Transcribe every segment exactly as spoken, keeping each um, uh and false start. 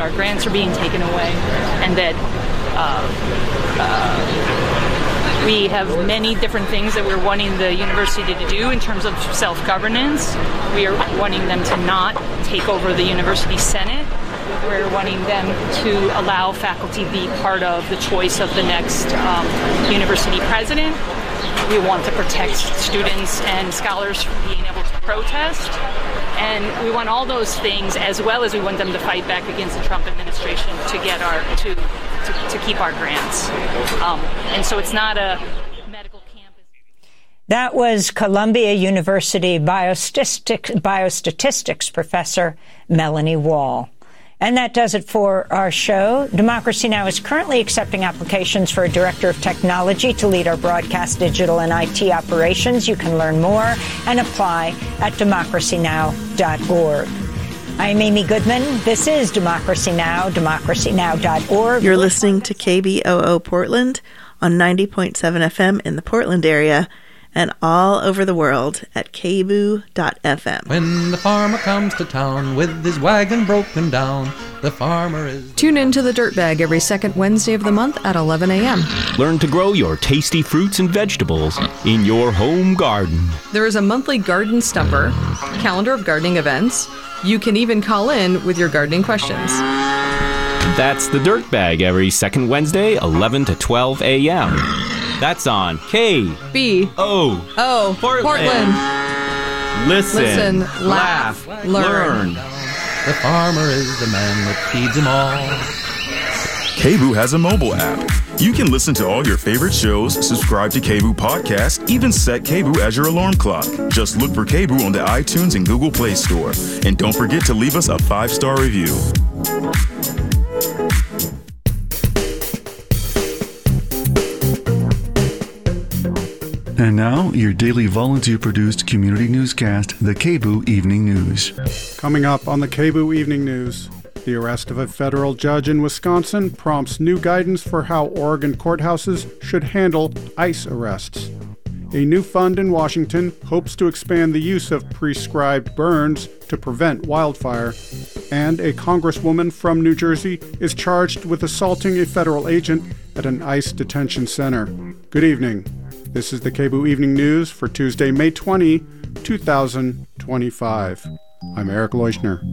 our grants are being taken away, and that uh, uh, we have many different things that we're wanting the university to do in terms of self-governance. We are wanting them to not take over the university senate. We're wanting them to allow faculty to be part of the choice of the next um, university president. We want to protect students and scholars from being able to protest. And we want all those things, as well as we want them to fight back against the Trump administration to get our to to, to keep our grants. Um, and so it's not a medical campus. That was Columbia University biostatistics, biostatistics professor Melanie Wall. And that does it for our show. Democracy Now! Is currently accepting applications for a director of technology to lead our broadcast, digital, and I T operations. You can learn more and apply at democracy now dot org. I'm Amy Goodman. This is Democracy Now!, democracy now dot org. You're listening to K B O O Portland on ninety point seven F M in the Portland area, and all over the world at k b o o dot f m. When the farmer comes to town with his wagon broken down, the farmer is... Tune in to The Dirt Bag every second Wednesday of the month at eleven a.m. Learn to grow your tasty fruits and vegetables in your home garden. There is a monthly garden stumper, calendar of gardening events. You can even call in with your gardening questions. That's The Dirt Bag every second Wednesday, eleven to twelve a.m. That's on K B O O Portland. Portland. Listen, Listen, laugh, laugh, learn. learn. The farmer is the man that feeds them all. K B O O has a mobile app. You can listen to all your favorite shows, subscribe to K B O O Podcast, even set K B O O as your alarm clock. Just look for K B O O on the iTunes and Google Play Store. And don't forget to leave us a five-star review. And now, your daily volunteer-produced community newscast, the K B O O Evening News. Coming up on the K B O O Evening News, the arrest of a federal judge in Wisconsin prompts new guidance for how Oregon courthouses should handle ICE arrests. A new fund in Washington hopes to expand the use of prescribed burns to prevent wildfire. And a congresswoman from New Jersey is charged with assaulting a federal agent at an ICE detention center. Good evening. This is the K B O O Evening News for Tuesday, May twentieth, twenty twenty-five. I'm Eric Leuschner.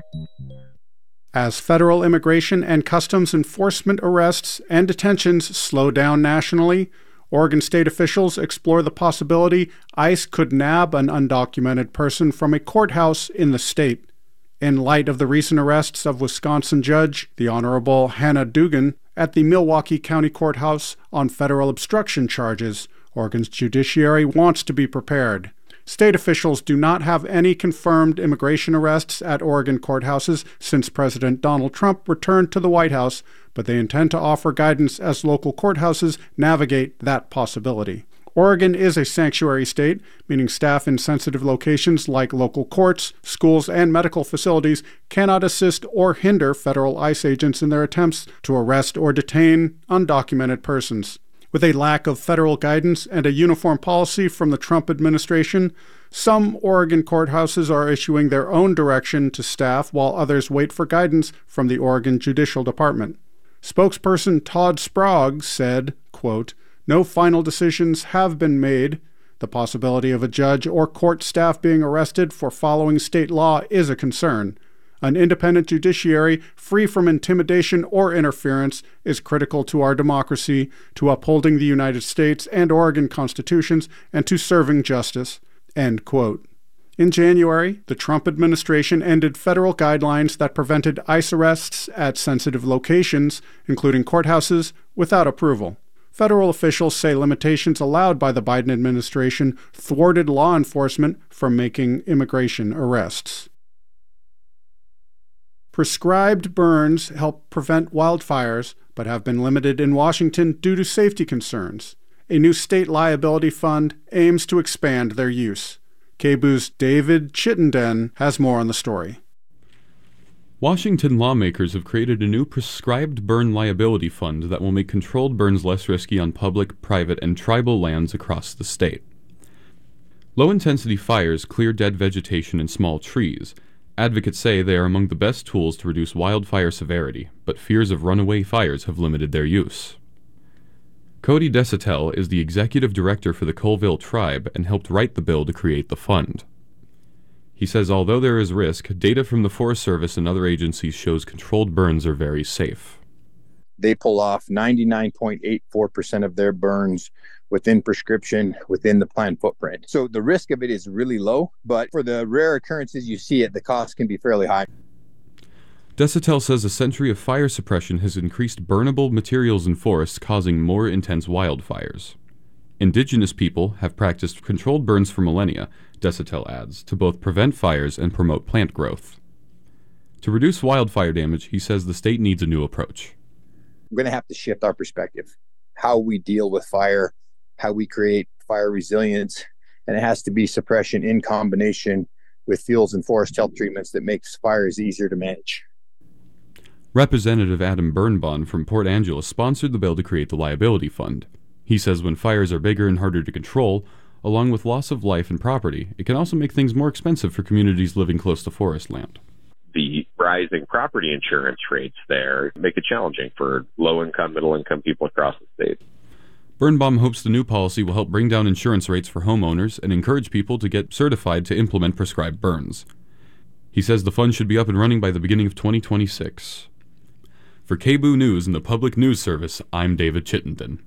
As federal immigration and customs enforcement arrests and detentions slow down nationally, Oregon state officials explore the possibility ICE could nab an undocumented person from a courthouse in the state. In light of the recent arrests of Wisconsin Judge, the Honorable Hannah Dugan, at the Milwaukee County Courthouse on federal obstruction charges, Oregon's judiciary wants to be prepared. State officials do not have any confirmed immigration arrests at Oregon courthouses since President Donald Trump returned to the White House, but they intend to offer guidance as local courthouses navigate that possibility. Oregon is a sanctuary state, meaning staff in sensitive locations like local courts, schools, and medical facilities cannot assist or hinder federal ICE agents in their attempts to arrest or detain undocumented persons. With a lack of federal guidance and a uniform policy from the Trump administration, some Oregon courthouses are issuing their own direction to staff while others wait for guidance from the Oregon Judicial Department. Spokesperson Todd Sprague said, quote, "No final decisions have been made. The possibility of a judge or court staff being arrested for following state law is a concern. An independent judiciary free from intimidation or interference is critical to our democracy, to upholding the United States and Oregon constitutions, and to serving justice." End quote. In January, the Trump administration ended federal guidelines that prevented ICE arrests at sensitive locations, including courthouses, without approval. Federal officials say limitations allowed by the Biden administration thwarted law enforcement from making immigration arrests. Prescribed burns help prevent wildfires, but have been limited in Washington due to safety concerns. A new state liability fund aims to expand their use. K B O O's David Chittenden has more on the story. Washington lawmakers have created a new prescribed burn liability fund that will make controlled burns less risky on public, private, and tribal lands across the state. Low-intensity fires clear dead vegetation and small trees, Advocates say they are among the best tools to reduce wildfire severity, but fears of runaway fires have limited their use. Cody Desautels is the executive director for the Colville Tribe and helped write the bill to create the fund. He says although there is risk, data from the Forest Service and other agencies shows controlled burns are very safe. They pull off ninety-nine point eight four percent of their burns within prescription, within the planned footprint. So the risk of it is really low, but for the rare occurrences you see it, the cost can be fairly high. Desautels says a century of fire suppression has increased burnable materials in forests, causing more intense wildfires. Indigenous people have practiced controlled burns for millennia, Desautels adds, to both prevent fires and promote plant growth. To reduce wildfire damage, he says the state needs a new approach. We're going to have to shift our perspective, how we deal with fire, how we create fire resilience, and it has to be suppression in combination with fuels and forest health treatments that makes fires easier to manage. Representative Adam Birnbaum from Port Angeles sponsored the bill to create the liability fund. He says when fires are bigger and harder to control, along with loss of life and property, it can also make things more expensive for communities living close to forest land. The rising property insurance rates there make it challenging for low-income, middle-income people across the state. Birnbaum hopes the new policy will help bring down insurance rates for homeowners and encourage people to get certified to implement prescribed burns. He says the fund should be up and running by the beginning of twenty twenty-six. For K B O O News and the Public News Service, I'm David Chittenden.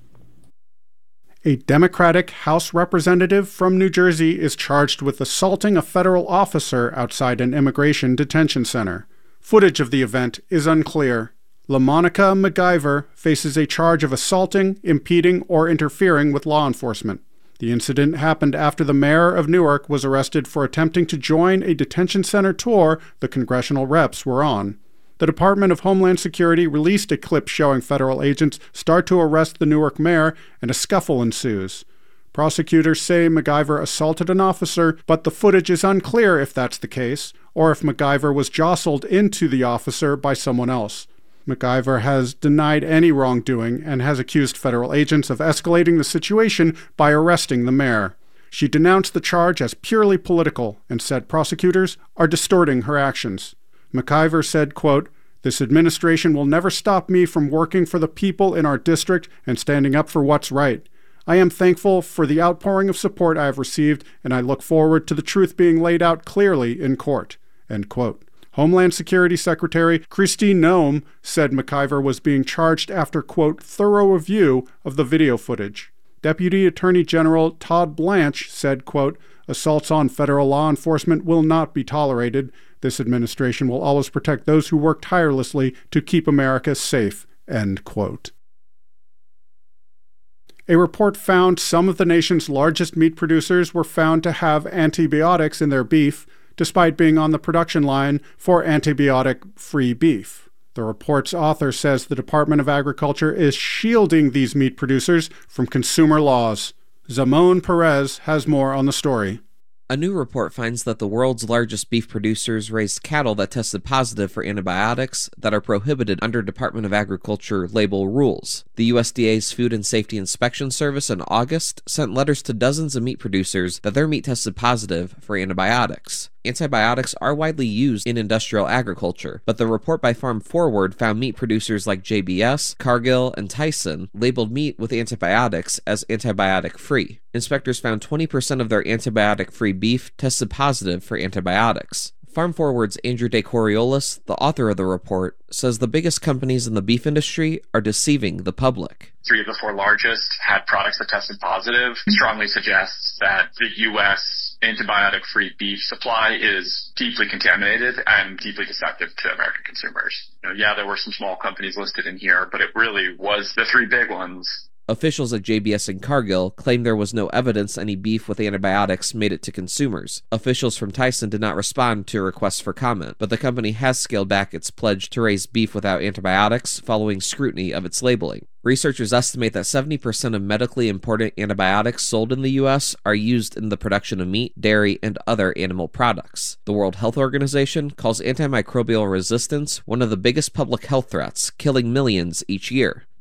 A Democratic House representative from New Jersey is charged with assaulting a federal officer outside an immigration detention center. Footage of the event is unclear. LaMonica McIver faces a charge of assaulting, impeding, or interfering with law enforcement. The incident happened after the mayor of Newark was arrested for attempting to join a detention center tour the congressional reps were on. The Department of Homeland Security released a clip showing federal agents start to arrest the Newark mayor, and a scuffle ensues. Prosecutors say McIver assaulted an officer, but the footage is unclear if that's the case, or if McIver was jostled into the officer by someone else. McIver has denied any wrongdoing and has accused federal agents of escalating the situation by arresting the mayor. She denounced the charge as purely political and said prosecutors are distorting her actions. McIver said, quote, "This administration will never stop me from working for the people in our district and standing up for what's right. I am thankful for the outpouring of support I have received, and I look forward to the truth being laid out clearly in court." End quote. Homeland Security Secretary Kristi Noem said McIver was being charged after, quote, "thorough review of the video footage." Deputy Attorney General Todd Blanche said, quote, "Assaults on federal law enforcement will not be tolerated. This administration will always protect those who work tirelessly to keep America safe." End quote. A report found some of the nation's largest meat producers were found to have antibiotics in their beef, despite being on the production line for antibiotic-free beef. The report's author says the Department of Agriculture is shielding these meat producers from consumer laws. Zamon Perez has more on the story. A new report finds that the world's largest beef producers raised cattle that tested positive for antibiotics that are prohibited under Department of Agriculture label rules. The U S D A's Food and Safety Inspection Service in August sent letters to dozens of meat producers that their meat tested positive for antibiotics. Antibiotics are widely used in industrial agriculture, but the report by Farm Forward found meat producers like J B S, Cargill, and Tyson labeled meat with antibiotics as antibiotic-free. Inspectors found twenty percent of their antibiotic-free beef tested positive for antibiotics. Farm Forward's Andrew De Coriolis, the author of the report, says the biggest companies in the beef industry are deceiving the public. Three of the four largest had products that tested positive. Strongly suggests that the U S antibiotic-free beef supply is deeply contaminated and deeply deceptive to American consumers. You know, yeah, there were some small companies listed in here, but it really was the three big ones. Officials at J B S and Cargill claimed there was no evidence any beef with antibiotics made it to consumers. Officials from Tyson did not respond to requests for comment, but the company has scaled back its pledge to raise beef without antibiotics following scrutiny of its labeling. Researchers estimate that seventy percent of medically important antibiotics sold in the U S are used in the production of meat, dairy, and other animal products. The World Health Organization calls antimicrobial resistance one of the biggest public health threats, killing millions each year.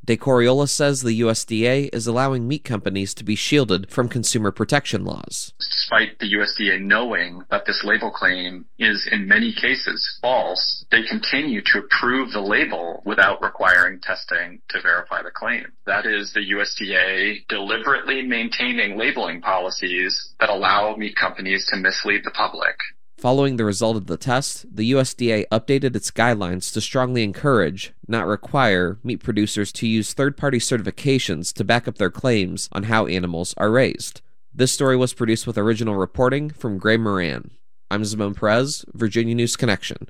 De Coriolis says the U S D A is allowing meat companies to be shielded from consumer protection laws. Despite the U S D A knowing that this label claim is in many cases false, they continue to approve the label without requiring testing to verify the claim. That is the U S D A deliberately maintaining labeling policies that allow meat companies to mislead the public. Following the result of the test, the U S D A updated its guidelines to strongly encourage, not require, meat producers to use third-party certifications to back up their claims on how animals are raised. This story was produced with original reporting from Gray Moran. I'm Zimon Perez, Virginia News Connection.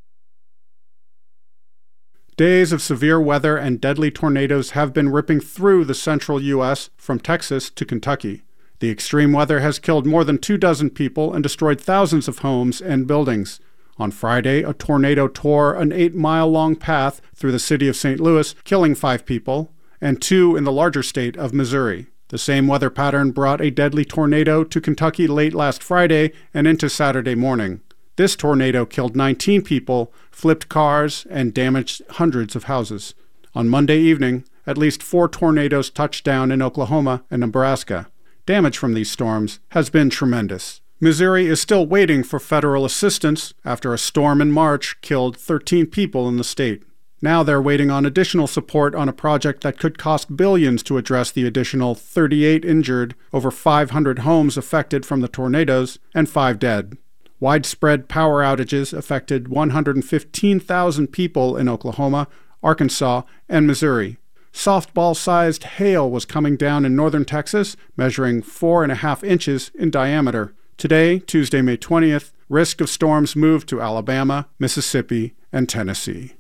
Days of severe weather and deadly tornadoes have been ripping through the central U S from Texas to Kentucky. The extreme weather has killed more than two dozen people and destroyed thousands of homes and buildings. On Friday, a tornado tore an eight-mile-long path through the city of Saint Louis, killing five people, and two in the larger state of Missouri. The same weather pattern brought a deadly tornado to Kentucky late last Friday and into Saturday morning. This tornado killed nineteen people, flipped cars, and damaged hundreds of houses. On Monday evening, at least four tornadoes touched down in Oklahoma and Nebraska. Damage from these storms has been tremendous. Missouri is still waiting for federal assistance after a storm in March killed thirteen people in the state. Now they're waiting on additional support on a project that could cost billions to address the additional thirty-eight injured, over five hundred homes affected from the tornadoes, and five dead. Widespread power outages affected one hundred fifteen thousand people in Oklahoma, Arkansas, and Missouri. Softball-sized hail was coming down in northern Texas, measuring four and a half inches in diameter. Today, Tuesday, May twentieth, risk of storms moved to Alabama, Mississippi, and Tennessee.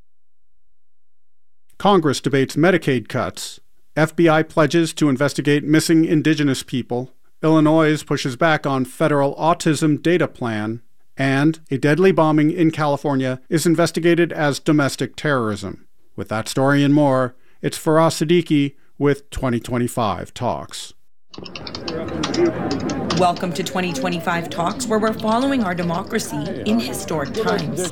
Congress debates Medicaid cuts. F B I pledges to investigate missing indigenous people. Illinois pushes back on federal autism data plan. And a deadly bombing in California is investigated as domestic terrorism. With that story and more, it's Faraz Siddiqui with twenty twenty-five Talks. Welcome to twenty twenty-five Talks, where we're following our democracy in historic times.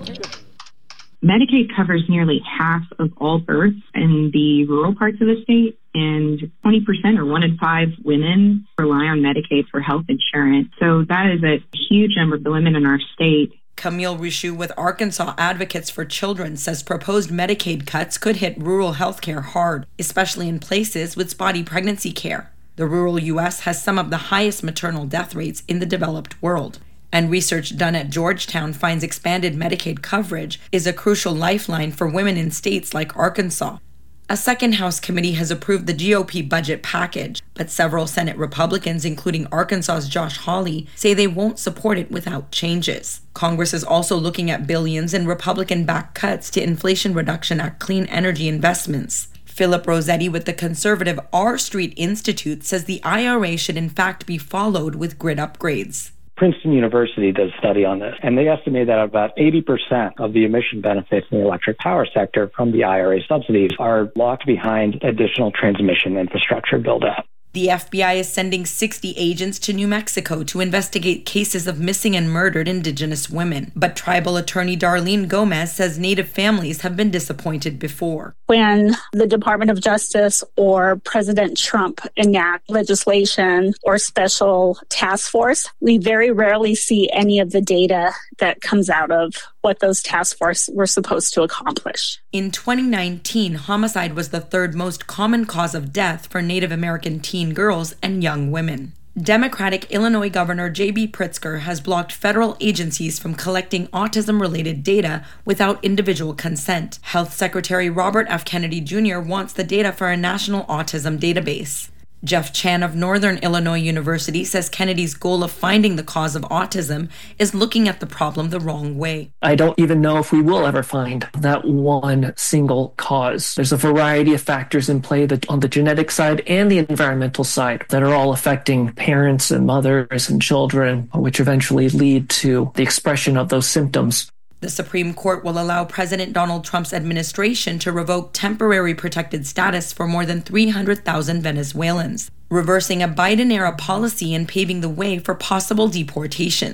Medicaid covers nearly half of all births in the rural parts of the state, and twenty percent or one in five women rely on Medicaid for health insurance. So that is a huge number of the women in our state. Camille Richoux with Arkansas Advocates for Children says proposed Medicaid cuts could hit rural health care hard, especially in places with spotty pregnancy care. The rural U S has some of the highest maternal death rates in the developed world. And research done at Georgetown finds expanded Medicaid coverage is a crucial lifeline for women in states like Arkansas. A second House committee has approved the G O P budget package, but several Senate Republicans, including Arkansas's Josh Hawley, say they won't support it without changes. Congress is also looking at billions in Republican-backed cuts to Inflation Reduction Act clean energy investments. Philip Rossetti with the conservative R Street Institute says the I R A should in fact be followed with grid upgrades. Princeton University does a study on this, and they estimate that about eighty percent of the emission benefits in the electric power sector from the I R A subsidies are locked behind additional transmission infrastructure build-out. The F B I is sending sixty agents to New Mexico to investigate cases of missing and murdered Indigenous women. But tribal attorney Darlene Gomez says Native families have been disappointed before. When the Department of Justice or President Trump enact legislation or special task force, we very rarely see any of the data that comes out of what those task forces were supposed to accomplish. In twenty nineteen, homicide was the third most common cause of death for Native American teen girls and young women. Democratic Illinois Governor J B Pritzker has blocked federal agencies from collecting autism-related data without individual consent. Health Secretary Robert F. Kennedy Junior wants the data for a national autism database. Jeff Chan of Northern Illinois University says Kennedy's goal of finding the cause of autism is looking at the problem the wrong way. I don't even know if we will ever find that one single cause. There's a variety of factors in play that on the genetic side and the environmental side that are all affecting parents and mothers and children, which eventually lead to the expression of those symptoms. The Supreme Court will allow President Donald Trump's administration to revoke temporary protected status for more than three hundred thousand Venezuelans, reversing a Biden-era policy and paving the way for possible deportations.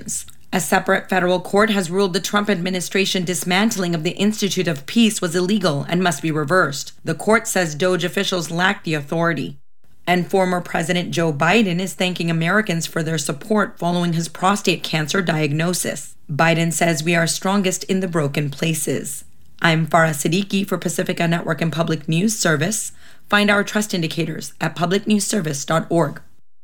A separate federal court has ruled the Trump administration dismantling of the Institute of Peace was illegal and must be reversed. The court says Doge officials lack the authority. And former President Joe Biden is thanking Americans for their support following his prostate cancer diagnosis. Biden says we are strongest in the broken places. I'm Farah Siddiqui for Pacifica Network and Public News Service. Find our trust indicators at public news service dot org.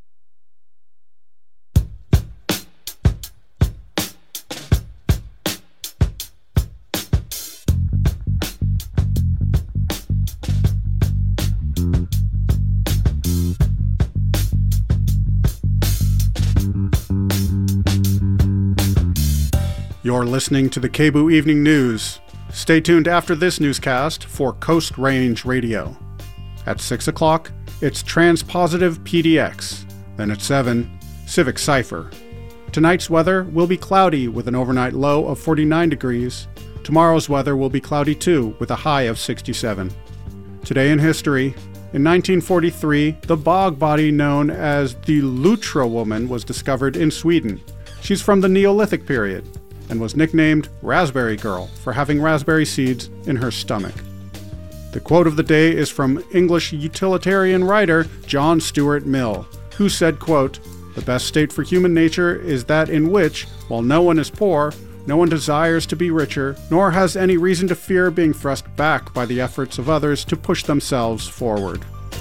You're listening to the K B O O Evening News. Stay tuned after this newscast for Coast Range Radio. At six o'clock, it's Transpositive P D X. Then at seven, Civic Cipher. Tonight's weather will be cloudy with an overnight low of forty-nine degrees. Tomorrow's weather will be cloudy too with a high of sixty-seven. Today in history, in nineteen forty-three, the bog body known as the Lutra woman was discovered in Sweden. She's from the Neolithic period and was nicknamed Raspberry Girl for having raspberry seeds in her stomach. The quote of the day is from English utilitarian writer John Stuart Mill, who said, quote, "The best state for human nature is that in which, while no one is poor, no one desires to be richer, nor has any reason to fear being thrust back by the efforts of others to push themselves forward."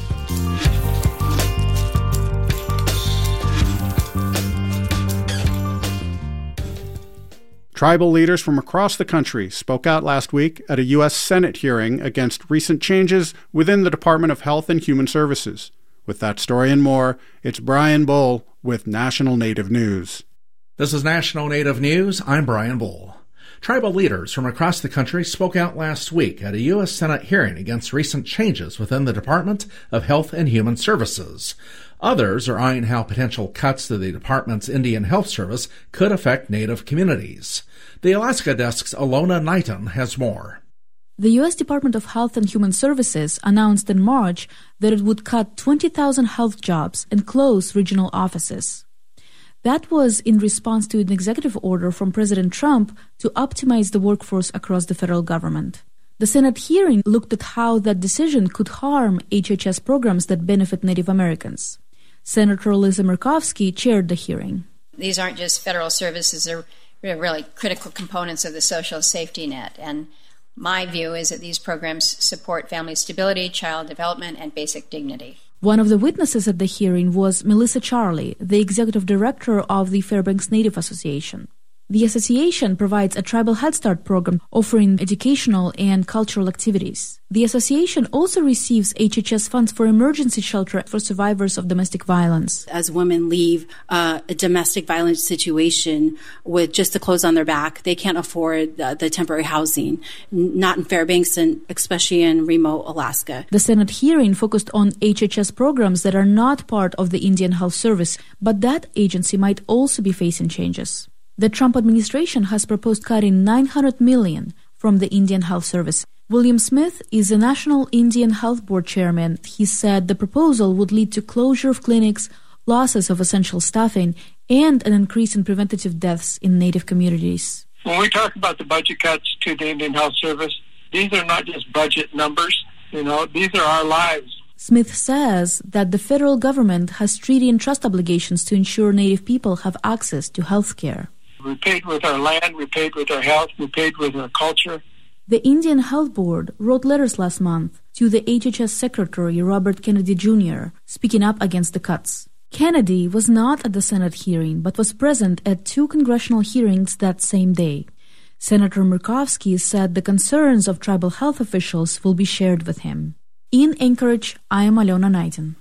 Tribal leaders from across the country spoke out last week at a U S Senate hearing against recent changes within the Department of Health and Human Services. With that story and more, it's Brian Bull with National Native News. This is National Native News. I'm Brian Bull. Tribal leaders from across the country spoke out last week at a U S Senate hearing against recent changes within the Department of Health and Human Services. Others are eyeing how potential cuts to the department's Indian Health Service could affect Native communities. The Alaska Desk's Alona Knighton has more. The U S Department of Health and Human Services announced in March that it would cut twenty thousand health jobs and close regional offices. That was in response to an executive order from President Trump to optimize the workforce across the federal government. The Senate hearing looked at how that decision could harm H H S programs that benefit Native Americans. Senator Lisa Murkowski chaired the hearing. These aren't just federal services, they're really critical components of the social safety net. And my view is that these programs support family stability, child development, and basic dignity. One of the witnesses at the hearing was Melissa Charlie, the executive director of the Fairbanks Native Association. The association provides a tribal Head Start program offering educational and cultural activities. The association also receives H H S funds for emergency shelter for survivors of domestic violence. As women leave uh, a domestic violence situation with just the clothes on their back, they can't afford the, the temporary housing, not in Fairbanks and especially in remote Alaska. The Senate hearing focused on H H S programs that are not part of the Indian Health Service, but that agency might also be facing changes. The Trump administration has proposed cutting nine hundred million dollars from the Indian Health Service. William Smith is the National Indian Health Board chairman. He said the proposal would lead to closure of clinics, losses of essential staffing, and an increase in preventative deaths in Native communities. When we talk about the budget cuts to the Indian Health Service, these are not just budget numbers. You know, these are our lives. Smith says that the federal government has treaty and trust obligations to ensure Native people have access to health care. We paid with our land, we paid with our health, we paid with our culture. The Indian Health Board wrote letters last month to the H H S Secretary Robert Kennedy Junior speaking up against the cuts. Kennedy was not at the Senate hearing, but was present at two congressional hearings that same day. Senator Murkowski said the concerns of tribal health officials will be shared with him. In Anchorage, I am Alona Knighton.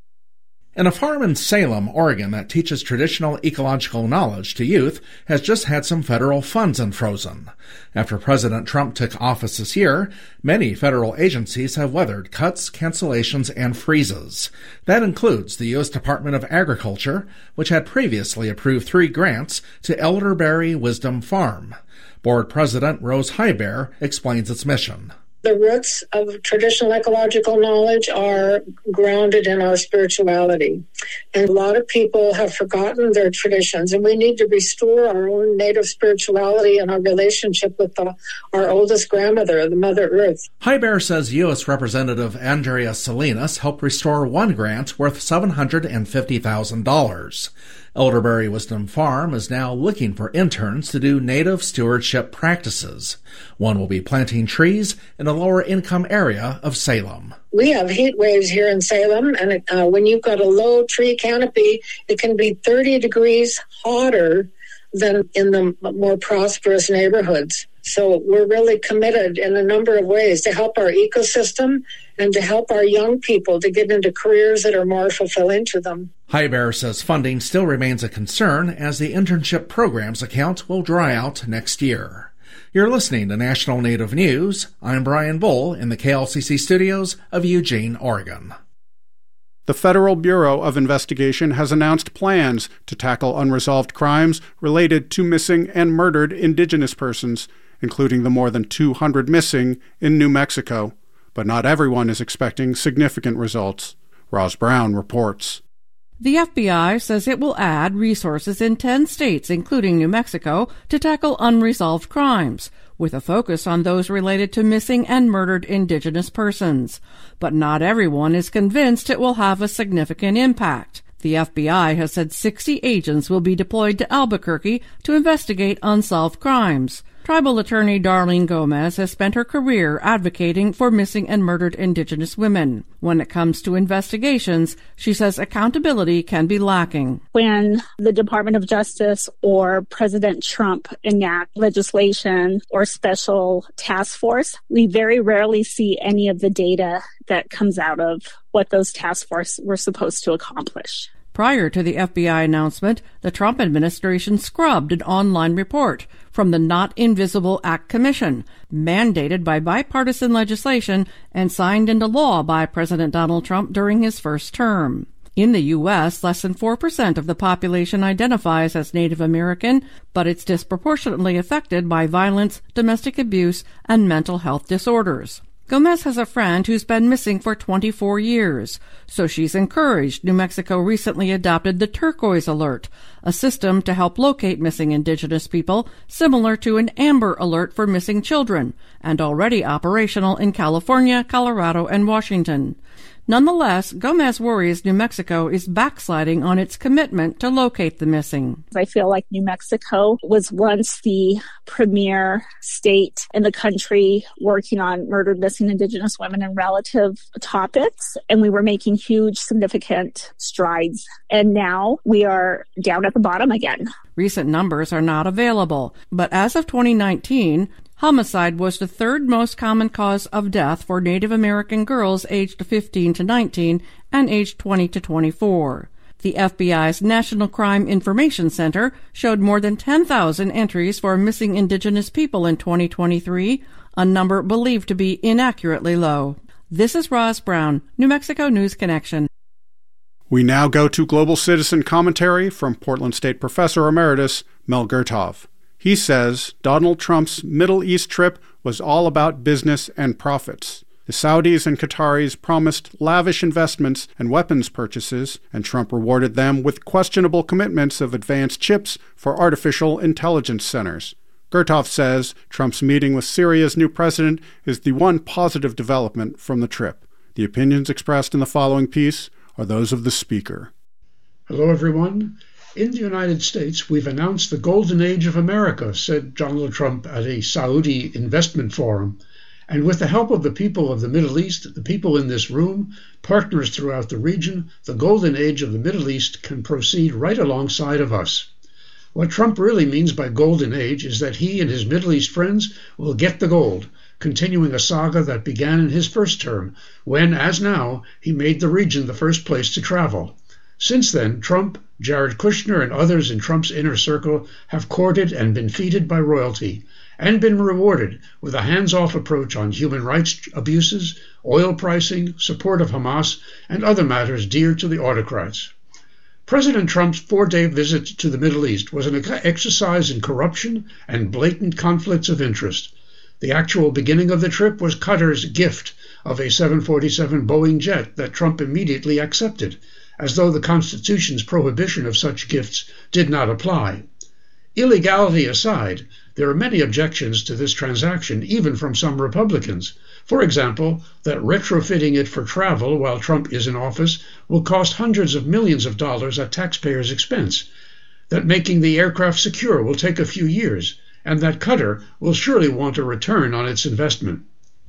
And a farm in Salem, Oregon that teaches traditional ecological knowledge to youth has just had some federal funds unfrozen. After President Trump took office this year, many federal agencies have weathered cuts, cancellations, and freezes. That includes the U S Department of Agriculture, which had previously approved three grants to Elderberry Wisdom Farm. Board President Rose Highbear explains its mission. The roots of traditional ecological knowledge are grounded in our spirituality. And a lot of people have forgotten their traditions, and we need to restore our own native spirituality and our relationship with the, our oldest grandmother, the Mother Earth. Hyber says U S Representative Andrea Salinas helped restore one grant worth seven hundred fifty thousand dollars. Elderberry Wisdom Farm is now looking for interns to do native stewardship practices. One will be planting trees in a lower-income area of Salem. We have heat waves here in Salem, and uh, when you've got a low tree canopy, it can be thirty degrees hotter than in the more prosperous neighborhoods. So we're really committed in a number of ways to help our ecosystem and to help our young people to get into careers that are more fulfilling to them. Hyber says funding still remains a concern as the internship programs account will dry out next year. You're listening to National Native News. I'm Brian Bull in the K L C C studios of Eugene, Oregon. The Federal Bureau of Investigation has announced plans to tackle unresolved crimes related to missing and murdered Indigenous persons, including the more than two hundred missing in New Mexico. But not everyone is expecting significant results. Roz Brown reports. The F B I says it will add resources in ten states, including New Mexico, to tackle unresolved crimes, with a focus on those related to missing and murdered Indigenous persons. But not everyone is convinced it will have a significant impact. The F B I has said sixty agents will be deployed to Albuquerque to investigate unsolved crimes. Tribal attorney Darlene Gomez has spent her career advocating for missing and murdered Indigenous women. When it comes to investigations, she says accountability can be lacking. When the Department of Justice or President Trump enact legislation or special task force, we very rarely see any of the data that comes out of what those task forces were supposed to accomplish. Prior to the F B I announcement, the Trump administration scrubbed an online report from the Not Invisible Act Commission, mandated by bipartisan legislation and signed into law by President Donald Trump during his first term. In the U S, less than four percent of the population identifies as Native American, but it's disproportionately affected by violence, domestic abuse, and mental health disorders. Gomez has a friend who's been missing for twenty-four years, so she's encouraged New Mexico recently adopted the Turquoise Alert, a system to help locate missing Indigenous people similar to an Amber Alert for missing children, and already operational in California, Colorado, and Washington. Nonetheless, Gomez worries New Mexico is backsliding on its commitment to locate the missing. I feel like New Mexico was once the premier state in the country working on murdered, missing Indigenous women and relative topics, and we were making huge, significant strides. And now we are down at the bottom again. Recent numbers are not available, but as of twenty nineteen, homicide was the third most common cause of death for Native American girls aged fifteen to nineteen and aged twenty to twenty-four. The F B I's National Crime Information Center showed more than ten thousand entries for missing Indigenous people in twenty twenty-three, a number believed to be inaccurately low. This is Roz Brown, New Mexico News Connection. We now go to Global Citizen commentary from Portland State Professor Emeritus Mel Gertov. He says Donald Trump's Middle East trip was all about business and profits. The Saudis and Qataris promised lavish investments and weapons purchases, and Trump rewarded them with questionable commitments of advanced chips for artificial intelligence centers. Gertov says Trump's meeting with Syria's new president is the one positive development from the trip. The opinions expressed in the following piece are those of the speaker. Hello, everyone. In the United States, we've announced the golden age of America, said Donald Trump at a Saudi investment forum. And with the help of the people of the Middle East, the people in this room, partners throughout the region, the golden age of the Middle East can proceed right alongside of us. What Trump really means by golden age is that he and his Middle East friends will get the gold, continuing a saga that began in his first term, when, as now, he made the region the first place to travel. Since then, Trump, Jared Kushner, and others in Trump's inner circle have courted and been feted by royalty, and been rewarded with a hands-off approach on human rights abuses, oil pricing, support of Hamas, and other matters dear to the autocrats. President Trump's four-day visit to the Middle East was an exercise in corruption and blatant conflicts of interest. The actual beginning of the trip was Qatar's gift of a seven forty-seven Boeing jet that Trump immediately accepted, as though the Constitution's prohibition of such gifts did not apply. Illegality aside, there are many objections to this transaction, even from some Republicans. For example, that retrofitting it for travel while Trump is in office will cost hundreds of millions of dollars at taxpayers' expense, that making the aircraft secure will take a few years, and that Qatar will surely want a return on its investment.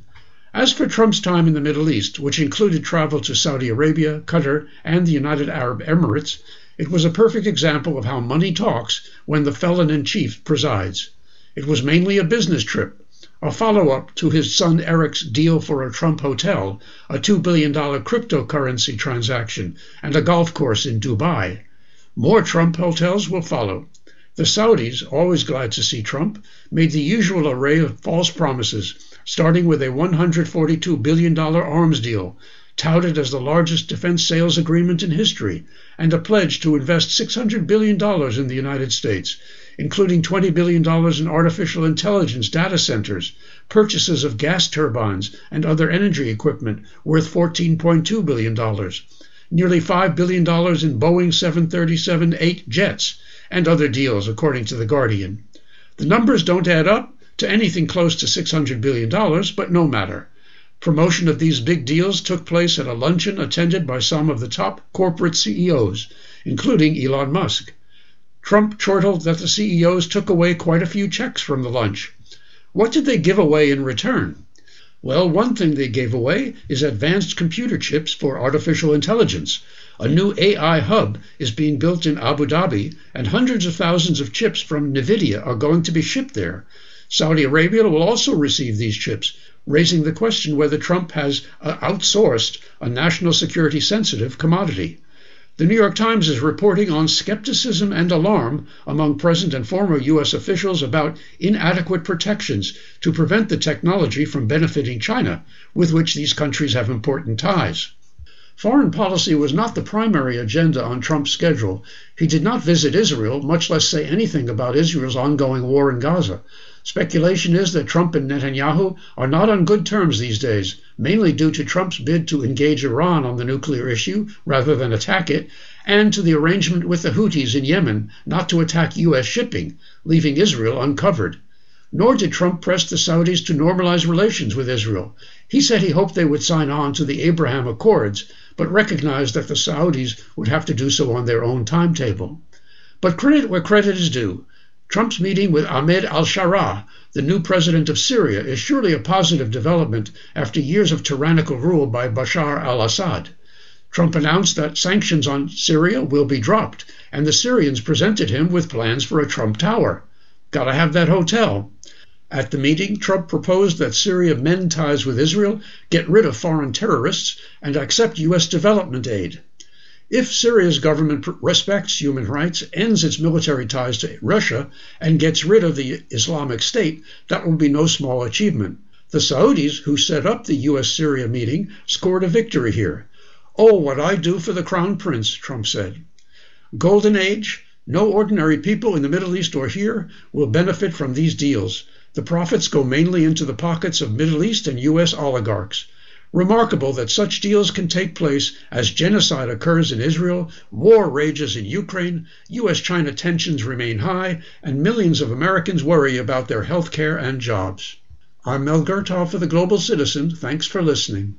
As for Trump's time in the Middle East, which included travel to Saudi Arabia, Qatar, and the United Arab Emirates, it was a perfect example of how money talks when the felon-in-chief presides. It was mainly a business trip, a follow-up to his son Eric's deal for a Trump hotel, a two billion dollars cryptocurrency transaction, and a golf course in Dubai. More Trump hotels will follow. The Saudis, always glad to see Trump, made the usual array of false promises, starting with a one hundred forty-two billion dollars arms deal, touted as the largest defense sales agreement in history, and a pledge to invest six hundred billion dollars in the United States, including twenty billion dollars in artificial intelligence data centers, purchases of gas turbines and other energy equipment worth fourteen point two billion dollars, nearly five billion dollars in Boeing seven thirty-seven eight jets, and other deals, according to The Guardian. The numbers don't add up to anything close to six hundred billion dollars, but no matter. Promotion of these big deals took place at a luncheon attended by some of the top corporate C E Os, including Elon Musk. Trump chortled that the C E Os took away quite a few checks from the lunch. What did they give away in return? Well, one thing they gave away is advanced computer chips for artificial intelligence. A new A I hub is being built in Abu Dhabi, and hundreds of thousands of chips from NVIDIA are going to be shipped there. Saudi Arabia will also receive these chips, raising the question whether Trump has uh, outsourced a national security sensitive commodity. The New York Times is reporting on skepticism and alarm among present and former U S officials about inadequate protections to prevent the technology from benefiting China, with which these countries have important ties. Foreign policy was not the primary agenda on Trump's schedule. He did not visit Israel, much less say anything about Israel's ongoing war in Gaza. Speculation is that Trump and Netanyahu are not on good terms these days, mainly due to Trump's bid to engage Iran on the nuclear issue rather than attack it, and to the arrangement with the Houthis in Yemen not to attack U S shipping, leaving Israel uncovered. Nor did Trump press the Saudis to normalize relations with Israel. He said he hoped they would sign on to the Abraham Accords, but recognized that the Saudis would have to do so on their own timetable. But credit where credit is due. Trump's meeting with Ahmed al-Sharaa, the new president of Syria, is surely a positive development after years of tyrannical rule by Bashar al-Assad. Trump announced that sanctions on Syria will be dropped, and the Syrians presented him with plans for a Trump Tower. Gotta have that hotel. At the meeting, Trump proposed that Syria mend ties with Israel, get rid of foreign terrorists, and accept U S development aid. If Syria's government respects human rights, ends its military ties to Russia, and gets rid of the Islamic State, that will be no small achievement. The Saudis, who set up the U S Syria meeting, scored a victory here. Oh, what I do for the Crown Prince, Trump said. Golden Age? No ordinary people in the Middle East or here will benefit from these deals. The profits go mainly into the pockets of Middle East and U S oligarchs. Remarkable that such deals can take place as genocide occurs in Israel, war rages in Ukraine, U S China tensions remain high, and millions of Americans worry about their health care and jobs. I'm Mel Gertov for The Global Citizen. Thanks for listening.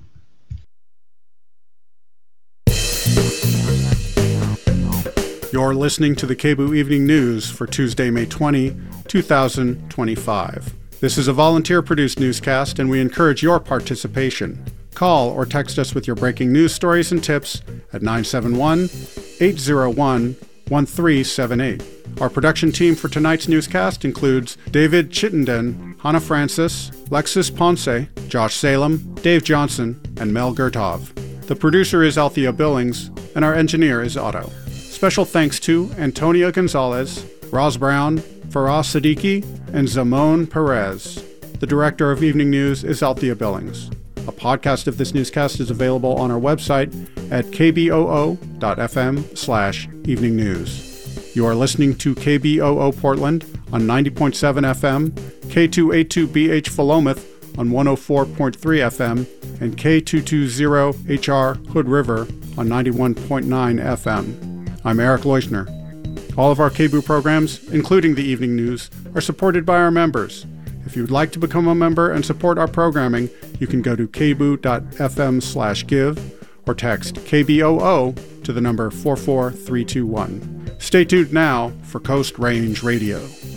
You're listening to the K B O O Evening News for Tuesday, May twentieth, two thousand twenty-five. This is a volunteer-produced newscast, and we encourage your participation. Call or text us with your breaking news stories and tips at nine seven one, eight zero one, one three seven eight. Our production team for tonight's newscast includes David Chittenden, Hannah Francis, Lexis Ponce, Josh Salem, Dave Johnson, and Mel Gertov. The producer is Althea Billings, and our engineer is Otto. Special thanks to Antonia Gonzalez, Roz Brown, Faraz Siddiqui, and Zamone Perez. The director of Evening News is Althea Billings. A podcast of this newscast is available on our website at k b o o dot f m slash evening news. You are listening to K B O O Portland on ninety point seven F M K two eighty-two B H Philomath on one oh four point three F M, and K two twenty H R Hood River on ninety-one point nine F M. I'm Eric Leuschner. All of our K B O O programs, including the evening news, are supported by our members. If you'd like to become a member and support our programming, you can go to kboo.fm slash give or text K B O O to the number four four three two one. Stay tuned now for Coast Range Radio.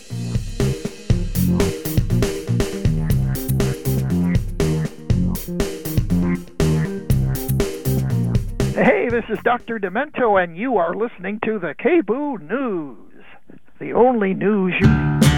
Hey, this is Doctor Demento, and you are listening to the K B O O News, the only news you...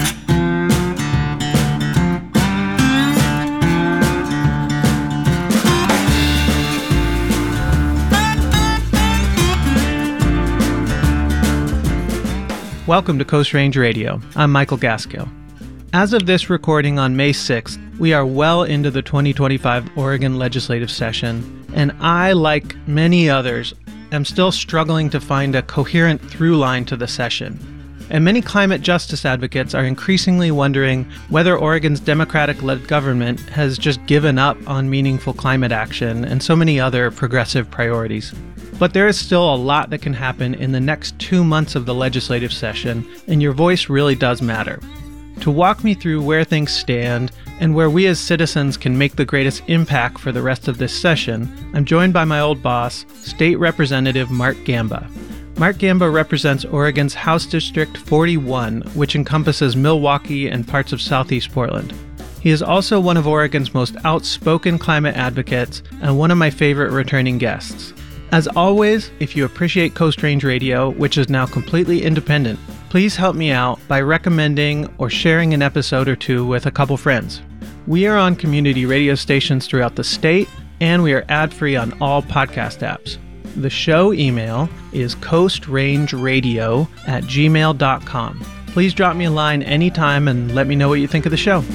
Welcome to Coast Range Radio. I'm Michael Gaskill. As of this recording on May sixth, we are well into the twenty twenty-five Oregon legislative session, and I, like many others, am still struggling to find a coherent through line to the session. And many climate justice advocates are increasingly wondering whether Oregon's Democratic-led government has just given up on meaningful climate action and so many other progressive priorities. But there is still a lot that can happen in the next two months of the legislative session, and your voice really does matter. To walk me through where things stand and where we as citizens can make the greatest impact for the rest of this session, I'm joined by my old boss, State Representative Mark Gamba. Mark Gamba represents Oregon's House District forty-one, which encompasses Milwaukee and parts of southeast Portland. He is also one of Oregon's most outspoken climate advocates and one of my favorite returning guests. As always, if you appreciate Coast Range Radio, which is now completely independent, please help me out by recommending or sharing an episode or two with a couple friends. We are on community radio stations throughout the state, and we are ad-free on all podcast apps. The show email is coastrangeradio at gmail dot com. Please drop me a line anytime and let me know what you think of the show.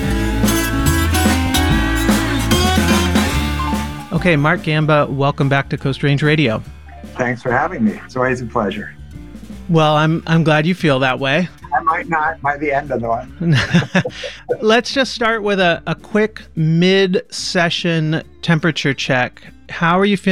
Okay, Mark Gamba, welcome back to Coast Range Radio. Thanks for having me. It's always a pleasure. Well, I'm I'm glad you feel that way. I might not by the end of the one. Let's just start with a, a quick mid-session temperature check. How are you feeling